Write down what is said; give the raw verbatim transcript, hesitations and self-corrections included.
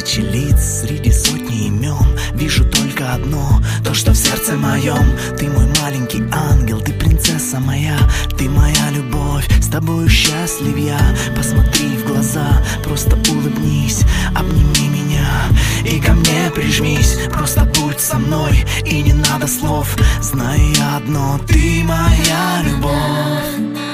тысячи лиц, среди сотни имен вижу только одно, то, что в сердце моем. Ты мой маленький ангел, ты принцесса моя, ты моя любовь, с тобою счастлив я. Посмотри в глаза, просто улыбнись, обними меня и ко мне прижмись. Просто будь со мной, и не надо слов, знаю я одно, ты моя любовь.